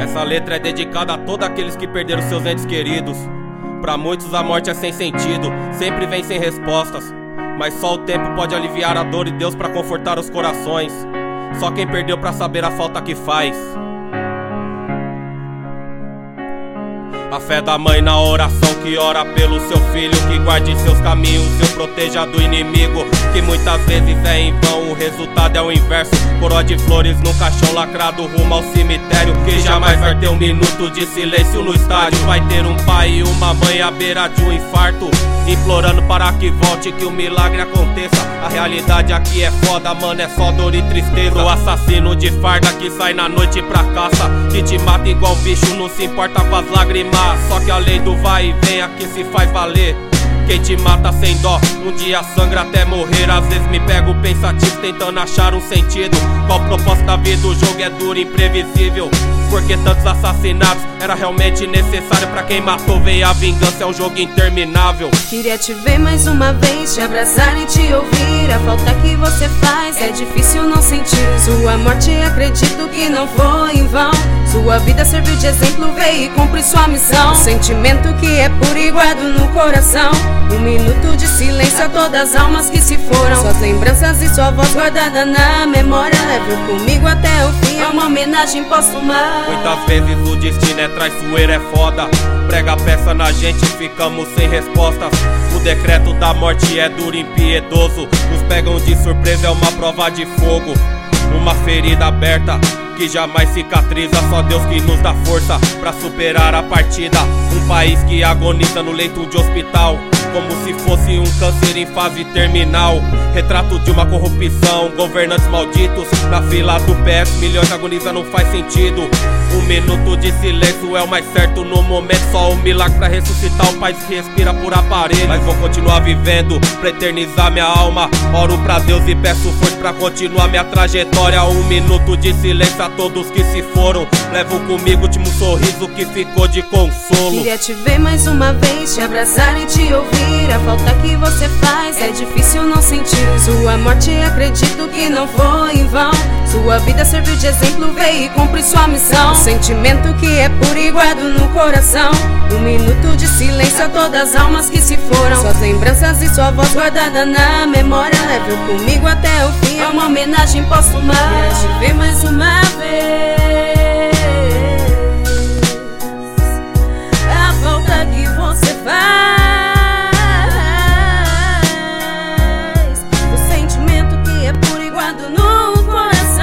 Essa letra é dedicada a todos aqueles que perderam seus entes queridos. Pra muitos a morte é sem sentido, sempre vem sem respostas. Mas só o tempo pode aliviar a dor e Deus pra confortar os corações. Só quem perdeu pra saber a falta que faz. A fé da mãe na oração que ora pelo seu filho, que guarde seus caminhos e o proteja do inimigo, que muitas vezes é em vão, o resultado é o inverso. Coroa de flores num caixão lacrado rumo ao cemitério, que jamais vai ter um minuto de silêncio no estádio. Vai ter um pai e uma mãe à beira de um infarto, implorando para que volte, que o milagre aconteça. A realidade aqui é foda, mano, é só dor e tristeza. O assassino de farda que sai na noite pra caça, que te mata igual bicho, não se importa com as lágrimas. Só que a lei do vai e vem aqui se faz valer. Quem te mata sem dó, um dia sangra até morrer. Às vezes me pego pensativo tentando achar um sentido. Qual o propósito da vida? O jogo é duro e imprevisível. Porque tantos assassinatos era realmente necessário? Pra quem matou veio a vingança, é um jogo interminável. Queria te ver mais uma vez, te abraçar e te ouvir. A falta que você faz é difícil não sentir. Sua morte acredito que não foi em vão. Sua vida serviu de exemplo, veio e cumpre sua missão. Sentimento que é puro e guardo no coração. Um minuto de silêncio a todas as almas que se foram. Suas lembranças e sua voz guardada na memória. Leve comigo até o fim, é uma homenagem póstuma. Muitas vezes o destino é traiçoeiro, é foda. Prega a peça na gente e ficamos sem respostas. O decreto da morte é duro e impiedoso. Nos pegam de surpresa, é uma prova de fogo. Uma ferida aberta que jamais cicatriza, só Deus que nos dá força pra superar a partida. Um país que agoniza no leito de hospital, como se fosse um câncer em fase terminal. Retrato de uma corrupção, governantes malditos na fila do PS, milhões agonizam, não faz sentido. Um minuto de silêncio é o mais certo no momento. Só um milagre pra ressuscitar o país que respira por aparelho. Mas vou continuar vivendo pra eternizar minha alma. Oro pra Deus e peço força pra continuar minha trajetória. Um minuto de silêncio a todos que se foram. Levo comigo o último sorriso que ficou de consolo. Queria te ver mais uma vez, te abraçar e te ouvir. A falta que você faz é difícil não sentir. Sua morte acredito que não foi em vão. Sua vida serviu de exemplo, veio e cumpre sua missão. Sentimento que é puro e guardo no coração. Um minuto de silêncio a todas as almas que se foram. Suas lembranças e sua voz guardada na memória. Leve comigo até o fim, é uma homenagem póstuma. Queria te ver mais uma vez. A falta que você faz. O sentimento que é puro e guardo no coração.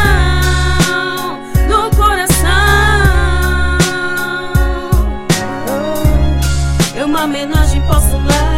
No coração. É uma homenagem póstuma.